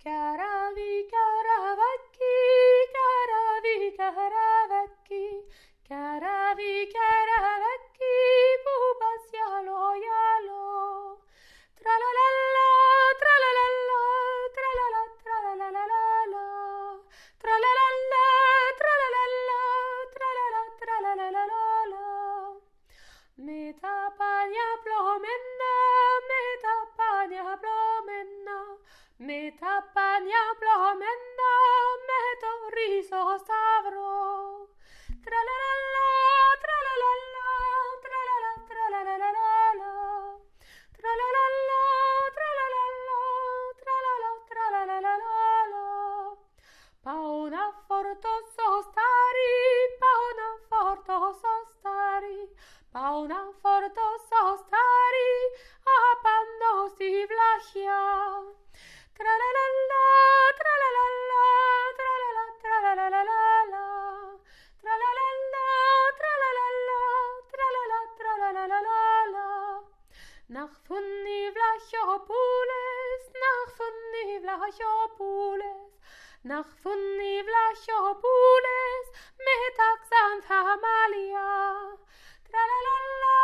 Kärävi, käräväkki, kärävi, käräväkki. Kärävi, käräväkki, puhupas jalo, jalo. Tralalalla, tralalalla, tralala, tralalalala. Tralalalla, tralalalla, tralala, tralalalala. Me tapan ja plomenna, me tapan ja plomenna. Me tapan ja plomenna, me toriso stavro. Tralalala, tralalala, tralala, tralalalala. Tralalala, tralalala, tralala, tralalalala. Pauna fortoso stari, pauna fortoso stari. Pauna fortoso stari, a panno si vlachia. Tralalala, tralalala, tralala, tralalalala. Tralalala, tralalala, tralala, tralalalala. Nach funni vlachopules, nach funni vlachopules. Nach funni vlachopules, me taxan famalia. Tralalala,